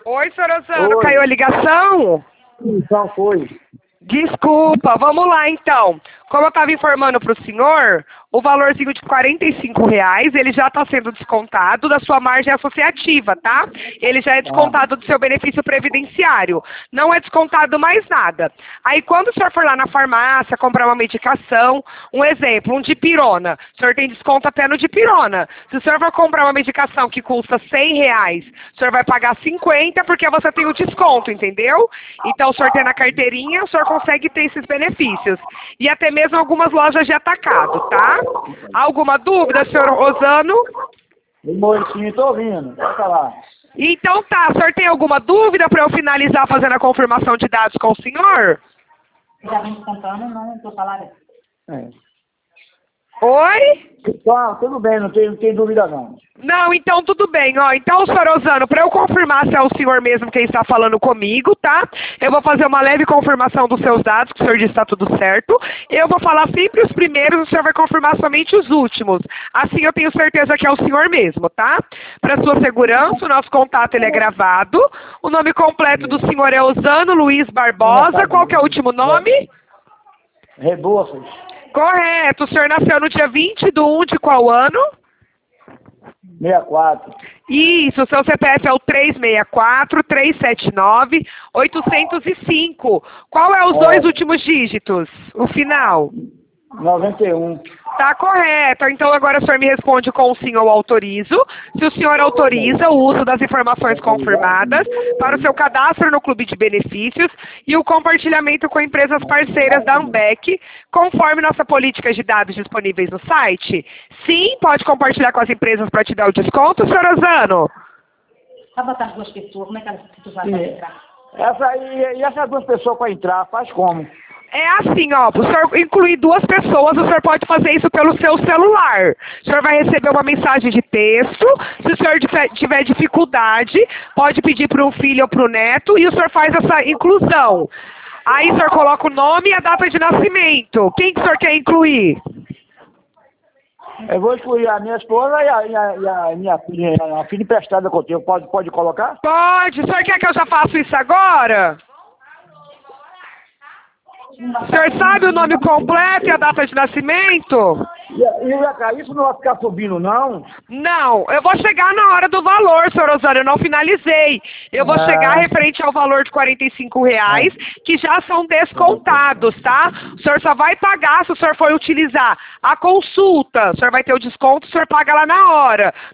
Oi, senhor Osano, Oi. caiu a ligação? Então foi. Desculpa, vamos lá então. Como eu estava informando para o senhor, o valorzinho de R$ 45, ele já está sendo descontado da sua margem associativa, tá? Ele já é descontado do seu benefício previdenciário. Não é descontado mais nada. Aí quando o senhor for lá na farmácia comprar uma medicação, um exemplo, um dipirona, o senhor tem desconto até no dipirona. Se o senhor for comprar uma medicação que custa R$ 100, o senhor vai pagar 50 porque você tem o desconto, entendeu? Então o senhor tem na carteirinha, o senhor consegue ter esses benefícios. E até mesmo algumas lojas de atacado, tá? Alguma dúvida, senhor Osano? Moitinho, tô ouvindo. Pode falar. Então tá, o senhor tem alguma dúvida para eu finalizar fazendo a confirmação de dados com o senhor? Já vem descontando, não tô falando. É. Oi? Então, tudo bem, não tem dúvida não. Não, então tudo bem, ó. Então, senhor Osano, para eu confirmar se é o senhor mesmo quem está falando comigo, tá? Eu vou fazer uma leve confirmação dos seus dados, que o senhor disse que está tudo certo. Eu vou falar sempre os primeiros, o senhor vai confirmar somente os últimos. Assim eu tenho certeza que é o senhor mesmo, tá? Para sua segurança, o nosso contato ele é gravado. O nome completo do senhor é Osano Luiz Barbosa. Qual que é o último nome? Rebouças. Correto. O senhor nasceu no dia 20/1 de qual ano? 64. Isso, o seu CPF é o 364-379-805. Qual é os dois últimos dígitos? O final? 91. Tá correto. Então agora o senhor me responde com sim ou autorizo. Se o senhor autoriza o uso das informações confirmadas para o seu cadastro no Clube de Benefícios e o compartilhamento com empresas parceiras da Ambec, conforme nossa política de dados disponíveis no site? Sim, pode compartilhar com as empresas para te dar o desconto, senhor Osano? Pra botar duas pessoas, como é que tu vai fazer entrar? E essas duas pessoas para entrar, faz como? É assim, ó, o senhor incluir duas pessoas, o senhor pode fazer isso pelo seu celular. O senhor vai receber uma mensagem de texto, se o senhor tiver dificuldade, pode pedir para um filho ou para o neto e o senhor faz essa inclusão. Aí o senhor coloca o nome e a data de nascimento. Quem que o senhor quer incluir? Eu vou excluir a minha esposa e a minha filha, a filha emprestada que eu tenho. Pode colocar? Pode. O senhor quer que eu já faça isso agora? O senhor sabe o nome completo e a data de nascimento? Isso não vai ficar subindo, não? Não, eu vou chegar na hora do valor, senhor Osano, eu não finalizei. Eu vou chegar referente ao valor de R$ 45, que já são descontados, tá? O senhor só vai pagar se o senhor for utilizar a consulta. O senhor vai ter o desconto, o senhor paga lá na hora.